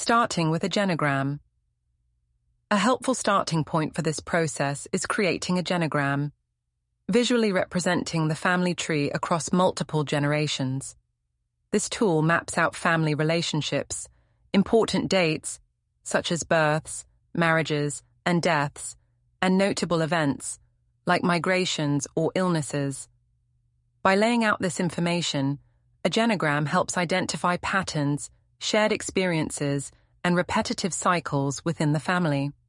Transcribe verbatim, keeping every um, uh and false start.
Starting with a genogram. A helpful starting point for this process is creating a genogram, visually representing the family tree across multiple generations. This tool maps out family relationships, important dates, such as births, marriages, and deaths, and notable events, like migrations or illnesses. By laying out this information, a genogram helps identify patterns, shared experiences, and repetitive cycles within the family.